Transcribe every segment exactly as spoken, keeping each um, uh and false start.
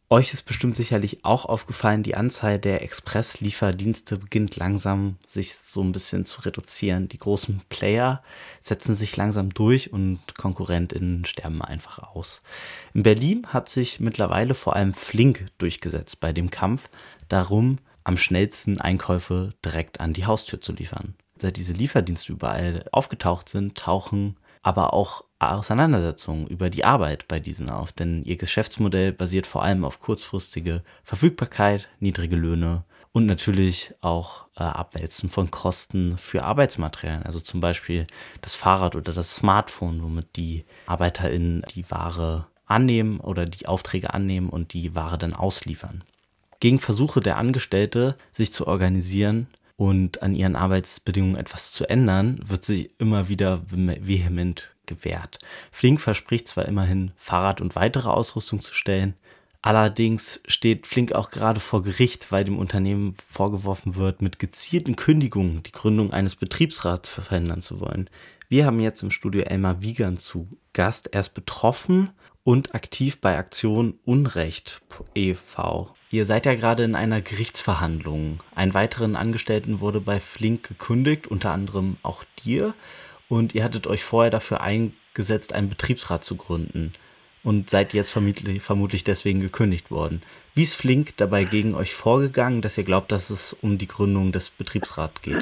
Euch ist bestimmt sicherlich auch aufgefallen, die Anzahl der Express-Lieferdienste beginnt langsam sich so ein bisschen zu reduzieren. Die großen Player setzen sich langsam durch und KonkurrentInnen sterben einfach aus. In Berlin hat sich mittlerweile vor allem Flink durchgesetzt bei dem Kampf darum, am schnellsten Einkäufe direkt an die Haustür zu liefern. Seit diese Lieferdienste überall aufgetaucht sind, tauchen aber auch Auseinandersetzungen über die Arbeit bei diesen auf, denn ihr Geschäftsmodell basiert vor allem auf kurzfristige Verfügbarkeit, niedrige Löhne und natürlich auch äh, Abwälzen von Kosten für Arbeitsmaterialien, also zum Beispiel das Fahrrad oder das Smartphone, womit die ArbeiterInnen die Ware annehmen oder die Aufträge annehmen und die Ware dann ausliefern. Gegen Versuche der Angestellte, sich zu organisieren und an ihren Arbeitsbedingungen etwas zu ändern, wird sie immer wieder vehement gewehrt. Flink verspricht zwar immerhin, Fahrrad und weitere Ausrüstung zu stellen, allerdings steht Flink auch gerade vor Gericht, weil dem Unternehmen vorgeworfen wird, mit gezielten Kündigungen die Gründung eines Betriebsrats verhindern zu wollen. Wir haben jetzt im Studio Elmar Wiegand zu Gast. Er ist betroffen und aktiv bei Aktion Unrecht e V Ihr seid ja gerade in einer Gerichtsverhandlung. Einen weiteren Angestellten wurde bei Flink gekündigt, unter anderem auch dir. Und ihr hattet euch vorher dafür eingesetzt, einen Betriebsrat zu gründen. Und seid jetzt vermutlich, vermutlich deswegen gekündigt worden. Wie ist Flink dabei gegen euch vorgegangen, dass ihr glaubt, dass es um die Gründung des Betriebsrats geht?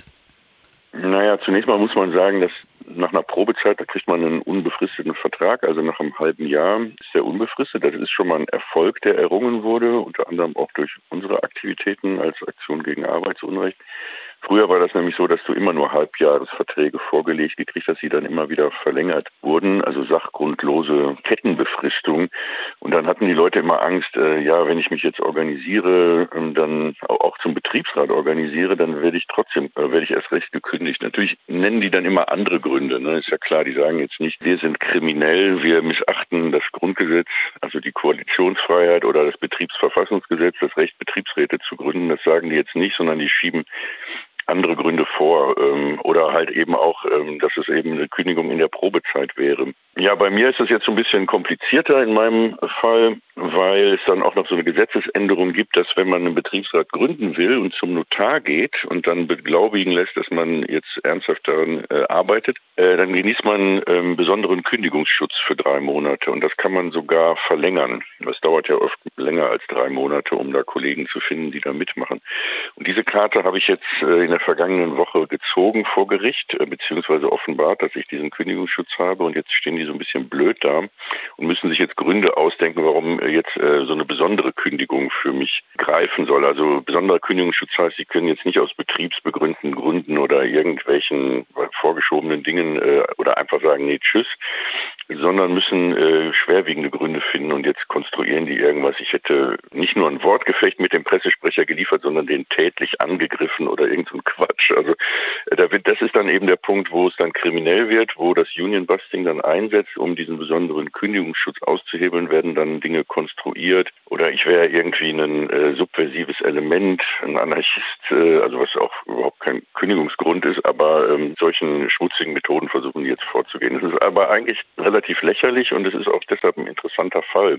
Naja, zunächst mal muss man sagen, dass nach einer Probezeit, da kriegt man einen unbefristeten Vertrag, also nach einem halben Jahr ist der unbefristet. Das ist schon mal ein Erfolg, der errungen wurde, unter anderem auch durch unsere Aktivitäten als Aktion gegen Arbeitsunrecht. Früher war das nämlich so, dass du immer nur Halbjahresverträge vorgelegt gekriegt hast, die dann immer wieder verlängert wurden, also sachgrundlose Kettenbefristung. Und dann hatten die Leute immer Angst, äh, ja, wenn ich mich jetzt organisiere, ähm, dann auch zum Betriebsrat organisiere, dann werde ich trotzdem, äh, werde ich erst recht gekündigt. Natürlich nennen die dann immer andere Gründe, ne? Ist ja klar, die sagen jetzt nicht, wir sind kriminell, wir missachten das Grundgesetz, also die Koalitionsfreiheit oder das Betriebsverfassungsgesetz, das Recht, Betriebsräte zu gründen, das sagen die jetzt nicht, sondern die schieben andere Gründe vor ähm, oder halt eben auch, ähm, dass es eben eine Kündigung in der Probezeit wäre. Ja, bei mir ist es jetzt so ein bisschen komplizierter in meinem Fall, weil es dann auch noch so eine Gesetzesänderung gibt, dass wenn man einen Betriebsrat gründen will und zum Notar geht und dann beglaubigen lässt, dass man jetzt ernsthaft daran äh, arbeitet, äh, dann genießt man ähm, besonderen Kündigungsschutz für drei Monate und das kann man sogar verlängern. Das dauert ja oft länger als drei Monate, um da Kollegen zu finden, die da mitmachen. Und diese Karte habe ich jetzt äh, in der vergangenen Woche gezogen vor Gericht, äh, beziehungsweise offenbart, dass ich diesen Kündigungsschutz habe und jetzt stehen die so ein bisschen blöd da und müssen sich jetzt Gründe ausdenken, warum äh, jetzt äh, so eine besondere Kündigung für mich greifen soll. Also besonderer Kündigungsschutz heißt, sie können jetzt nicht aus betriebsbegründeten Gründen oder irgendwelchen äh, vorgeschobenen Dingen äh, oder einfach sagen, nee, tschüss, sondern müssen äh, schwerwiegende Gründe finden und jetzt konstruieren die irgendwas. Ich hätte nicht nur ein Wortgefecht mit dem Pressesprecher geliefert, sondern den tätlich angegriffen oder irgend so ein Quatsch. Also äh, da wird, das ist dann eben der Punkt, wo es dann kriminell wird, wo das Union Busting dann einsetzt, um diesen besonderen Kündigungsschutz auszuhebeln, werden dann Dinge konstruiert oder ich wäre irgendwie ein äh, subversives Element, ein Anarchist, äh, also was auch überhaupt kein Kündigungsgrund ist, aber ähm, solchen schmutzigen Methoden versuchen die jetzt vorzugehen. Das ist aber eigentlich relativ lächerlich und es ist auch deshalb ein interessanter Fall,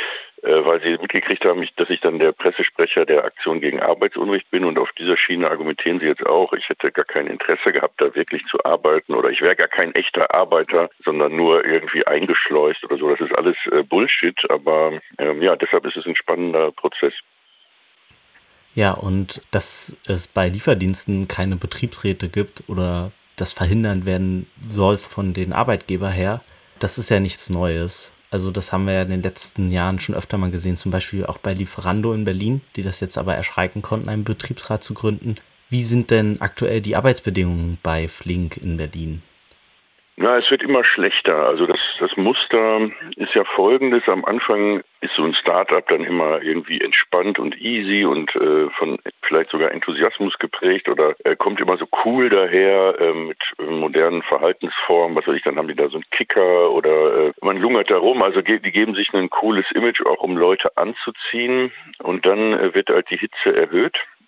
äh, weil sie mitgekriegt haben, dass ich dann der Pressesprecher der Aktion gegen Arbeitsunrecht bin und auf dieser Schiene argumentieren sie jetzt auch, ich hätte gar kein Interesse gehabt, da wirklich zu arbeiten oder ich wäre gar kein echter Arbeiter, sondern nur irgendwie eingeschleust oder so. Das ist alles äh, Bullshit, aber ähm, ja, deshalb ist es ein spannender Prozess. Ja, und dass es bei Lieferdiensten keine Betriebsräte gibt oder das verhindern werden soll von den Arbeitgeber her, das ist ja nichts Neues. Also das haben wir ja in den letzten Jahren schon öfter mal gesehen, zum Beispiel auch bei Lieferando in Berlin, die das jetzt aber erschrecken konnten, einen Betriebsrat zu gründen. Wie sind denn aktuell die Arbeitsbedingungen bei Flink in Berlin? Na, es wird immer schlechter. Also das, das Muster ist ja folgendes. Am Anfang ist so ein Start-up dann immer irgendwie entspannt und easy und äh, von vielleicht sogar Enthusiasmus geprägt oder äh, kommt immer so cool daher äh, mit äh, modernen Verhaltensformen. Was weiß ich, dann haben die da so einen Kicker oder äh, man lungert da rum. Also ge- die geben sich ein cooles Image, auch um Leute anzuziehen und dann äh, wird halt die Hitze erhöht.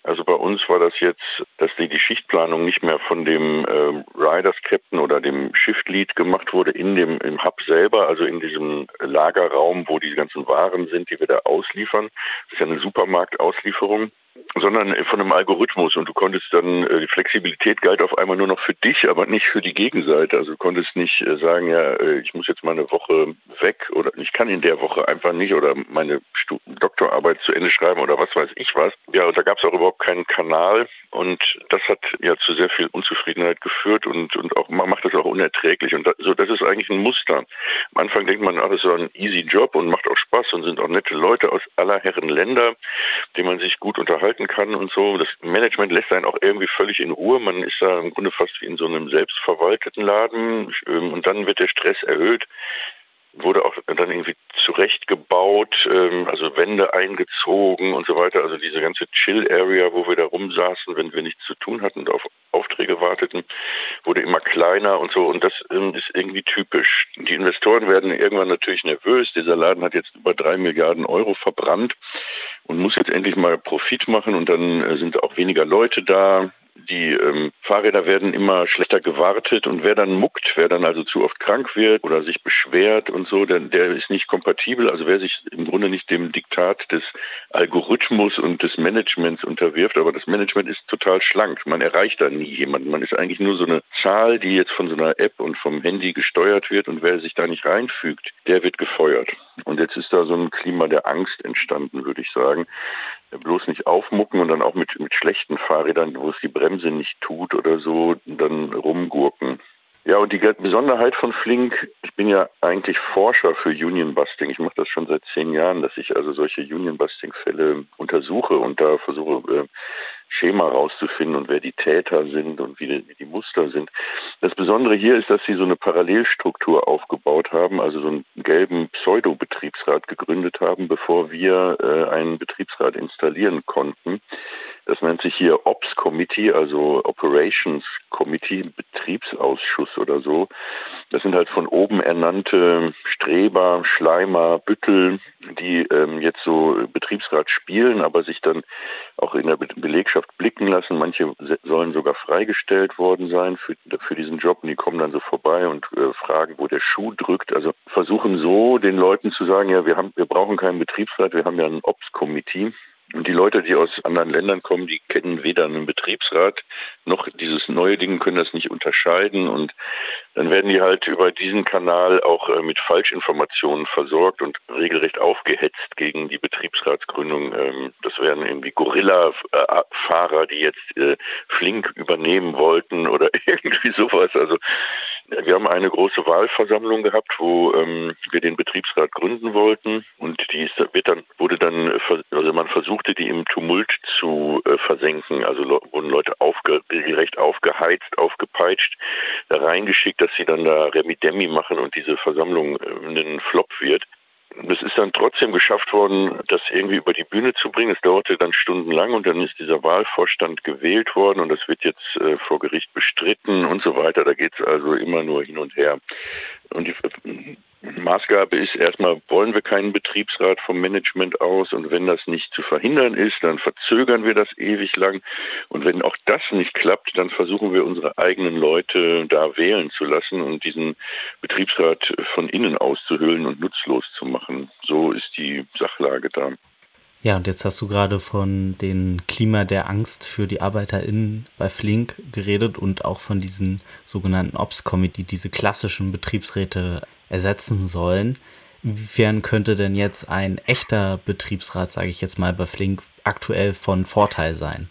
Also bei uns war das jetzt, dass die, die Schichtplanung nicht mehr von dem äh, Riders Captain oder dem Shift Lead gemacht wurde in dem im Hub selber, also in diesem Lagerraum, wo die ganzen Waren sind, die wir da ausliefern. Das ist ja eine Supermarktauslieferung, sondern von einem Algorithmus, und du konntest dann, die Flexibilität galt auf einmal nur noch für dich, aber nicht für die Gegenseite. Also du konntest nicht sagen, ja, ich muss jetzt mal eine Woche weg oder ich kann in der Woche einfach nicht oder meine Doktorarbeit zu Ende schreiben oder was weiß ich was. Ja, und da gab es auch überhaupt keinen Kanal, und das hat ja zu sehr viel Unzufriedenheit geführt und, und auch man macht das auch unerträglich. Und das, so, das ist eigentlich ein Muster. Am Anfang denkt man, ach, das ist so ein easy Job und macht auch Spaß und sind auch nette Leute aus aller Herren Länder, denen man sich gut unterhalten kann und so. Das Management lässt einen auch irgendwie völlig in Ruhe. Man ist da im Grunde fast wie in so einem selbstverwalteten Laden, und dann wird der Stress erhöht. Wurde auch dann irgendwie zurechtgebaut, ähm, also Wände eingezogen und so weiter. Also diese ganze Chill-Area, wo wir da rumsaßen, wenn wir nichts zu tun hatten und auf Aufträge warteten, wurde immer kleiner und so. Und das ähm, ist irgendwie typisch. Die Investoren werden irgendwann natürlich nervös. Dieser Laden hat jetzt über drei Milliarden Euro verbrannt und muss jetzt endlich mal Profit machen, und dann äh, sind auch weniger Leute da. Die ähm, Fahrräder werden immer schlechter gewartet, und wer dann muckt, wer dann also zu oft krank wird oder sich beschwert und so, der, der ist nicht kompatibel. Also wer sich im Grunde nicht dem Diktat des Algorithmus und des Managements unterwirft, aber das Management ist total schlank. Man erreicht da nie jemanden. Man ist eigentlich nur so eine Zahl, die jetzt von so einer App und vom Handy gesteuert wird, und wer sich da nicht reinfügt, der wird gefeuert. Und jetzt ist da so ein Klima der Angst entstanden, würde ich sagen. Bloß nicht aufmucken und dann auch mit, mit schlechten Fahrrädern, wo es die Bremse nicht tut oder so, dann rumgurken. Ja, und die Besonderheit von Flink, ich bin ja eigentlich Forscher für Union Busting. Ich mache das schon seit zehn Jahren, dass ich also solche Union Busting-Fälle untersuche und da versuche, äh, Schema rauszufinden und wer die Täter sind und wie die, wie die Muster sind. Das Besondere hier ist, dass sie so eine Parallelstruktur aufgebaut haben, also so einen gelben Pseudo-Betriebsrat gegründet haben, bevor wir äh, einen Betriebsrat installieren konnten. Das nennt sich hier Ops Committee, also Operations Committee, Betriebsausschuss oder so. Das sind halt von oben ernannte Streber, Schleimer, Büttel, die ähm, jetzt so Betriebsrat spielen, aber sich dann auch in der Be- Belegschaft blicken lassen. Manche sollen sogar freigestellt worden sein für, für diesen Job, und die kommen dann so vorbei und äh, fragen, wo der Schuh drückt. Also versuchen so den Leuten zu sagen, ja, wir haben, wir brauchen keinen Betriebsrat, wir haben ja ein Ops Committee. Und die Leute, die aus anderen Ländern kommen, die kennen weder einen Betriebsrat noch dieses neue Ding, können das nicht unterscheiden. Und dann werden die halt über diesen Kanal auch äh, mit Falschinformationen versorgt und regelrecht aufgehetzt gegen die Betriebsratsgründung. Ähm, das wären irgendwie Gorilla-Fahrer, die jetzt äh, Flink übernehmen wollten oder irgendwie sowas. Also wir haben eine große Wahlversammlung gehabt, wo ähm, wir den Betriebsrat gründen wollten, und die ist, wird dann, wurde dann, also man versuchte, die im Tumult zu äh, versenken. Also wurden Leute aufge, regelrecht aufgeheizt, aufgepeitscht, da reingeschickt, dass sie dann da Remi-Demi machen und diese Versammlung äh, ein Flop wird. Es ist dann trotzdem geschafft worden, das irgendwie über die Bühne zu bringen. Es dauerte dann stundenlang, und dann ist dieser Wahlvorstand gewählt worden, und das wird jetzt äh, vor Gericht bestritten und so weiter. Da geht es also immer nur hin und her. Und die äh, Maßgabe ist erstmal, wollen wir keinen Betriebsrat vom Management aus, und wenn das nicht zu verhindern ist, dann verzögern wir das ewig lang, und wenn auch das nicht klappt, dann versuchen wir unsere eigenen Leute da wählen zu lassen und diesen Betriebsrat von innen auszuhöhlen und nutzlos zu machen. So ist die Sachlage da. Ja, und jetzt hast du gerade von dem Klima der Angst für die ArbeiterInnen bei Flink geredet und auch von diesen sogenannten Ops-Committee, die diese klassischen Betriebsräte ersetzen sollen. Inwiefern könnte denn jetzt ein echter Betriebsrat, sage ich jetzt mal, bei Flink aktuell von Vorteil sein?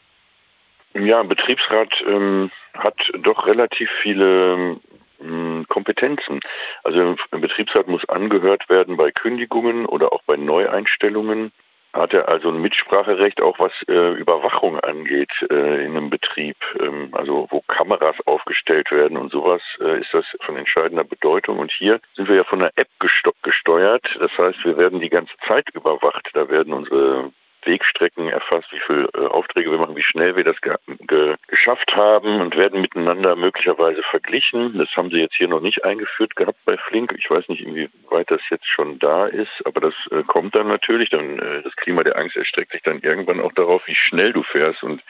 Ja, ein Betriebsrat ähm, hat doch relativ viele ähm, Kompetenzen. Also ein Betriebsrat muss angehört werden bei Kündigungen oder auch bei Neueinstellungen. Hat er also ein Mitspracherecht, auch was äh, Überwachung angeht äh, in einem Betrieb, ähm, also wo Kameras aufgestellt werden und sowas, äh, ist das von entscheidender Bedeutung. Und hier sind wir ja von einer App gesto- gesteuert, das heißt, wir werden die ganze Zeit überwacht. Da werden unsere Wegstrecken erfasst, wie viele äh, Aufträge wir machen, wie schnell wir das ge ge geschafft haben und werden miteinander möglicherweise verglichen. Das haben sie jetzt hier noch nicht eingeführt gehabt bei Flink. Ich weiß nicht, inwieweit das jetzt schon da ist, aber das äh, kommt dann natürlich. Dann äh, das Klima der Angst erstreckt sich dann irgendwann auch darauf, wie schnell du fährst, und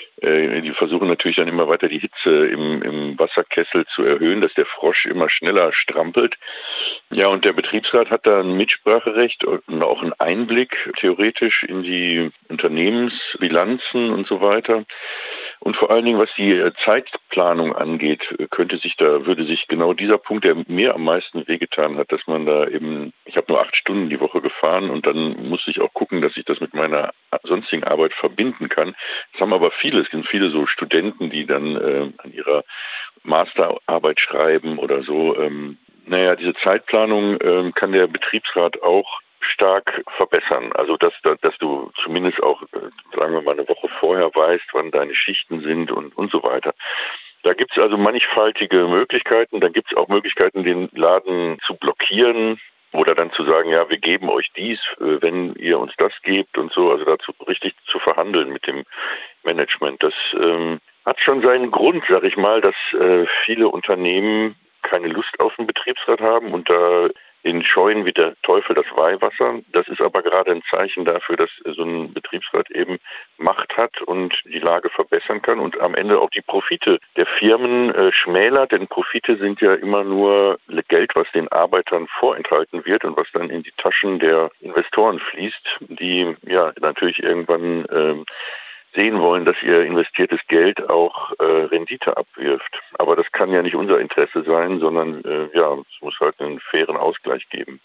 äh, die versuchen natürlich dann immer weiter die Hitze im, im Wasserkessel zu erhöhen, dass der Frosch immer schneller strampelt. Ja, und der Betriebsrat hat da ein Mitspracherecht und auch einen Einblick theoretisch in die Unternehmensbilanzen und so weiter. Und vor allen Dingen, was die Zeitplanung angeht, könnte sich da, würde sich genau dieser Punkt, der mir am meisten wehgetan hat, dass man da eben, ich habe nur acht Stunden die Woche gefahren und dann musste ich auch gucken, dass ich das mit meiner sonstigen Arbeit verbinden kann. Das haben aber viele, es gibt viele so Studenten, die dann äh, an ihrer Masterarbeit schreiben oder so. Ähm, naja, diese Zeitplanung ähm, kann der Betriebsrat auch stark verbessern. Also dass, dass du zumindest auch, sagen wir mal, eine Woche vorher weißt, wann deine Schichten sind und, und so weiter. Da gibt es also mannigfaltige Möglichkeiten. Dann gibt es auch Möglichkeiten, den Laden zu blockieren oder dann zu sagen, ja, wir geben euch dies, wenn ihr uns das gebt und so. Also dazu richtig zu verhandeln mit dem Management. Das ähm, hat schon seinen Grund, sag ich mal, dass äh, viele Unternehmen keine Lust auf den Betriebsrat haben und da den scheuen wie der Teufel das Weihwasser. Das ist aber gerade ein Zeichen dafür, dass so ein Betriebsrat eben Macht hat und die Lage verbessern kann und am Ende auch die Profite der Firmen äh, schmälert, denn Profite sind ja immer nur Geld, was den Arbeitern vorenthalten wird und was dann in die Taschen der Investoren fließt, die ja natürlich irgendwann äh, sehen wollen, dass ihr investiertes Geld auch äh, Rendite abwirft. Aber das kann ja nicht unser Interesse sein, sondern äh, ja, es muss halt einen fairen Ausgleich geben.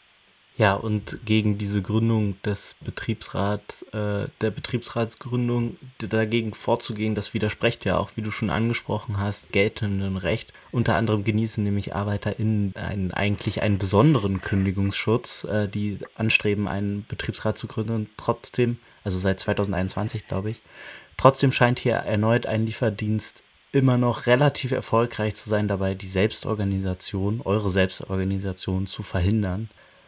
Ja, und gegen diese Gründung des Betriebsrats, äh, der Betriebsratsgründung dagegen vorzugehen, das widerspricht ja auch, wie du schon angesprochen hast, geltenden Recht. Unter anderem genießen nämlich ArbeiterInnen einen, eigentlich einen besonderen Kündigungsschutz, äh, die anstreben, einen Betriebsrat zu gründen. Trotzdem, also seit zweitausendeinundzwanzig, glaube ich, trotzdem scheint hier erneut ein Lieferdienst immer noch relativ erfolgreich zu sein, dabei die Selbstorganisation, eure Selbstorganisation zu verhindern.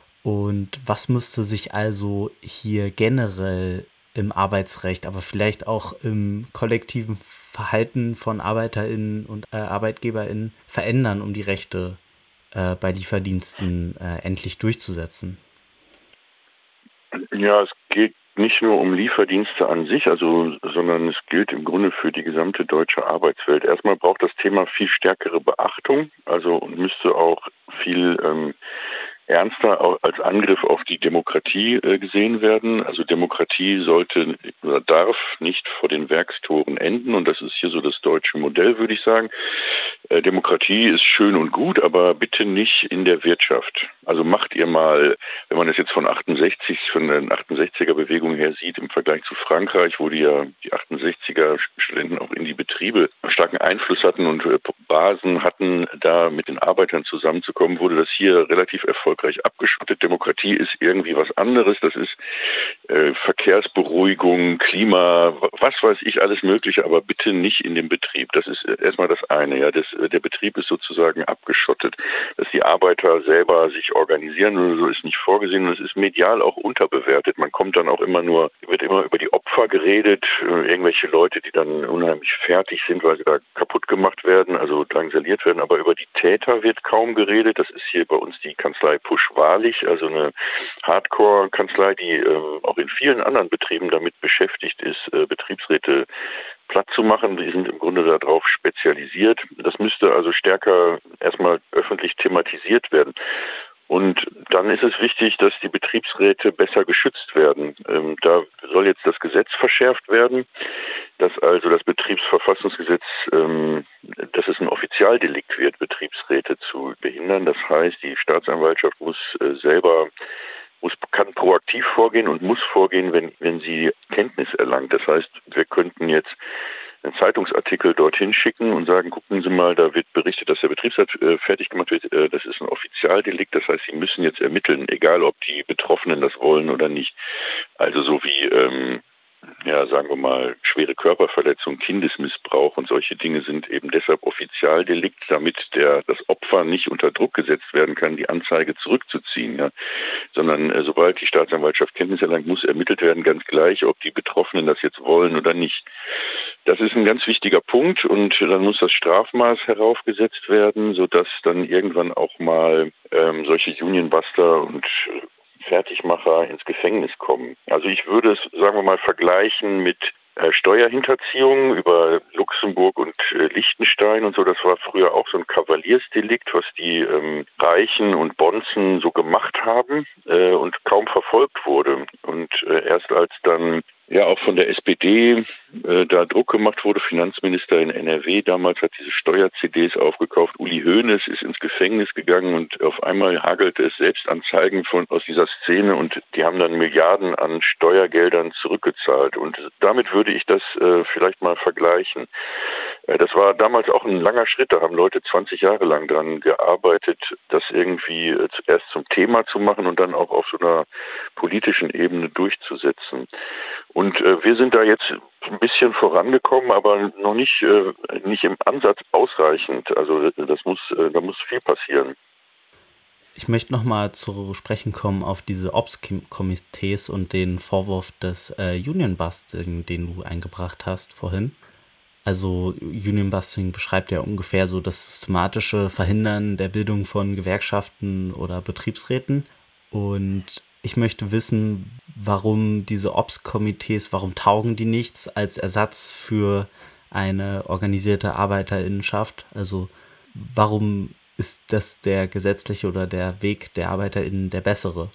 Und was müsste sich also hier generell im Arbeitsrecht, aber vielleicht auch im kollektiven Verhalten von ArbeiterInnen und äh, ArbeitgeberInnen verändern, um die Rechte äh, bei Lieferdiensten äh, endlich durchzusetzen? Ja, es geht nicht nur um Lieferdienste an sich, also, sondern es gilt im Grunde für die gesamte deutsche Arbeitswelt. Erstmal braucht das Thema viel stärkere Beachtung, also und müsste auch viel ähm, ernster als Angriff auf die Demokratie äh, gesehen werden. Also Demokratie sollte oder darf nicht vor den Werkstoren enden und das ist hier so das deutsche Modell, würde ich sagen. Äh, Demokratie ist schön und gut, aber bitte nicht in der Wirtschaft. Also macht ihr mal, wenn man das jetzt von achtundsechzig, von der achtundsechziger-Bewegung her sieht, im Vergleich zu Frankreich, wo die ja die achtundsechziger-Studenten auch in die Betriebe starken Einfluss hatten und äh, Basen hatten, da mit den Arbeitern zusammenzukommen, wurde das hier relativ erfolgreich abgeschottet. Demokratie ist irgendwie was anderes. Das ist äh, Verkehrsberuhigung, Klima, was weiß ich, alles Mögliche, aber bitte nicht in dem Betrieb. Das ist erstmal das eine. Ja, das, der Betrieb ist sozusagen abgeschottet, dass die Arbeiter selber sich organisieren oder so ist nicht vorgesehen und es ist medial auch unterbewertet. Man kommt dann auch immer nur, wird immer über die Opfer geredet, äh, irgendwelche Leute, die dann unheimlich fertig sind, weil sie da kaputt gemacht werden, also drangsaliert werden, aber über die Täter wird kaum geredet. Das ist hier bei uns die Kanzlei Pusch-Wahrlich, also eine Hardcore-Kanzlei, die ähm, auch in vielen anderen Betrieben damit beschäftigt ist, äh, Betriebsräte platt zu machen. Die sind im Grunde darauf spezialisiert. Das müsste also stärker erstmal öffentlich thematisiert werden. Und dann ist es wichtig, dass die Betriebsräte besser geschützt werden. Ähm, da soll jetzt das Gesetz verschärft werden, dass also das Betriebsverfassungsgesetz, ähm, dass es ein Offizialdelikt wird, Betriebsräte zu behindern. Das heißt, die Staatsanwaltschaft muss äh, selber muss, kann proaktiv vorgehen und muss vorgehen, wenn, wenn sie Kenntnis erlangt. Das heißt, wir könnten jetzt einen Zeitungsartikel dorthin schicken und sagen, gucken Sie mal, da wird berichtet, dass der Betriebsrat äh, fertig gemacht wird. Äh, das ist ein Offizialdelikt, das heißt, Sie müssen jetzt ermitteln, egal ob die Betroffenen das wollen oder nicht. Also so wie ähm, ja, sagen wir mal, schwere Körperverletzung, Kindesmissbrauch und solche Dinge sind eben deshalb Offizialdelikt, damit der, das Opfer nicht unter Druck gesetzt werden kann, die Anzeige zurückzuziehen, ja. Sondern äh, sobald die Staatsanwaltschaft Kenntnis erlangt, muss ermittelt werden, ganz gleich, ob die Betroffenen das jetzt wollen oder nicht. Das ist ein ganz wichtiger Punkt und dann muss das Strafmaß heraufgesetzt werden, sodass dann irgendwann auch mal ähm, solche Unionbuster und Fertigmacher ins Gefängnis kommen. Also ich würde es, sagen wir mal, vergleichen mit äh, Steuerhinterziehung über Luxemburg und äh, Liechtenstein und so. Das war früher auch so ein Kavaliersdelikt, was die ähm, Reichen und Bonzen so gemacht haben äh, und kaum verfolgt wurde. Und äh, erst als dann ja auch von der S P D äh, da Druck gemacht wurde, Finanzminister in N R W damals hat diese Steuer-C Ds aufgekauft. Uli Hoeneß ist ins Gefängnis gegangen und auf einmal hagelte es Selbstanzeigen von aus dieser Szene und die haben dann Milliarden an Steuergeldern zurückgezahlt. Und damit würde ich das äh, vielleicht mal vergleichen. Äh, das war damals auch ein langer Schritt. Da haben Leute zwanzig Jahre lang dran gearbeitet, das irgendwie äh, zuerst zum Thema zu machen und dann auch auf so einer politischen Ebene durchzusetzen. Und äh, wir sind da jetzt ein bisschen vorangekommen, aber noch nicht, äh, nicht im Ansatz ausreichend. Also das muss, äh, da muss viel passieren. Ich möchte nochmal zu sprechen kommen auf diese Ops-Komitees und den Vorwurf des äh, Union-Busting, den du eingebracht hast vorhin. Also Union-Busting beschreibt ja ungefähr so das systematische Verhindern der Bildung von Gewerkschaften oder Betriebsräten. Und ich möchte wissen, warum diese Ops-Komitees, warum taugen die nichts als Ersatz für eine organisierte ArbeiterInnenschaft? Also warum ist das der gesetzliche oder der Weg der ArbeiterInnen der bessere?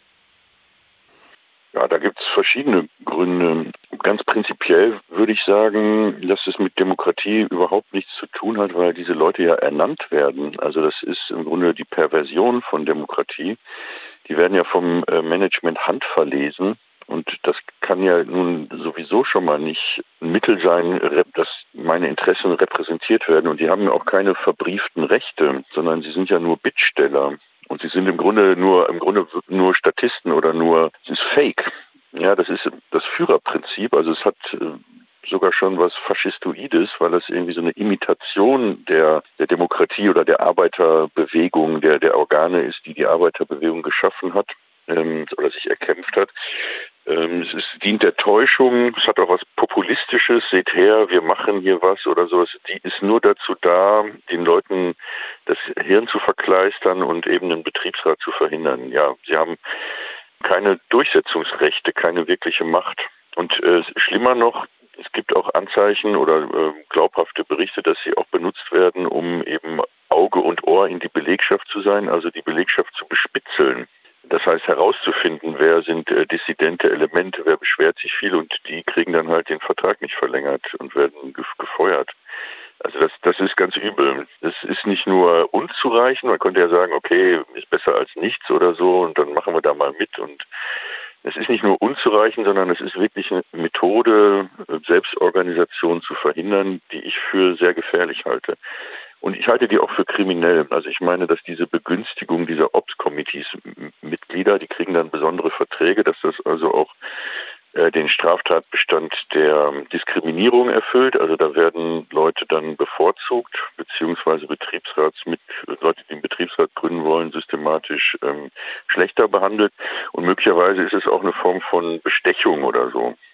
Ja, da gibt es verschiedene Gründe. Ganz prinzipiell würde ich sagen, dass es mit Demokratie überhaupt nichts zu tun hat, weil diese Leute ja ernannt werden. Also das ist im Grunde die Perversion von Demokratie. Die werden ja vom Management handverlesen. Und das kann ja nun sowieso schon mal nicht ein Mittel sein, dass meine Interessen repräsentiert werden. Und die haben ja auch keine verbrieften Rechte, sondern sie sind ja nur Bittsteller. Und sie sind im Grunde nur, im Grunde nur Statisten oder nur, es ist Fake. Ja, das ist das Führerprinzip. Also es hat sogar schon was Faschistoides, weil das irgendwie so eine Imitation der, der Demokratie oder der Arbeiterbewegung, der, der Organe ist, die die Arbeiterbewegung geschaffen hat ähm, oder sich erkämpft hat. Ähm, es ist, dient der Täuschung, es hat auch was Populistisches, seht her, wir machen hier was oder sowas. Die ist nur dazu da, den Leuten das Hirn zu verkleistern und eben einen Betriebsrat zu verhindern. Ja, sie haben keine Durchsetzungsrechte, keine wirkliche Macht. Und äh, schlimmer noch, es gibt auch Anzeichen oder äh, glaubhafte Berichte, dass sie auch benutzt werden, um eben Auge und Ohr in die Belegschaft zu sein, also die Belegschaft zu bespitzeln. Das heißt herauszufinden, wer sind äh, dissidente Elemente, wer beschwert sich viel und die kriegen dann halt den Vertrag nicht verlängert und werden ge- gefeuert. Also das, das ist ganz übel. Es ist nicht nur unzureichend, man könnte ja sagen, okay, ist besser als nichts oder so und dann machen wir da mal mit. Und es ist nicht nur unzureichend, sondern es ist wirklich eine Methode, Selbstorganisation zu verhindern, die ich für sehr gefährlich halte. Und ich halte die auch für kriminell. Also ich meine, dass diese Begünstigung dieser Ops-Committees Mitglieder, die kriegen dann besondere Verträge, dass das also auch äh, den Straftatbestand der Diskriminierung erfüllt. Also da werden Leute dann bevorzugt, beziehungsweise Betriebsratsmit Leute, die den Betriebsrat gründen wollen, systematisch ähm, schlechter behandelt. Und möglicherweise ist es auch eine Form von Bestechung oder so.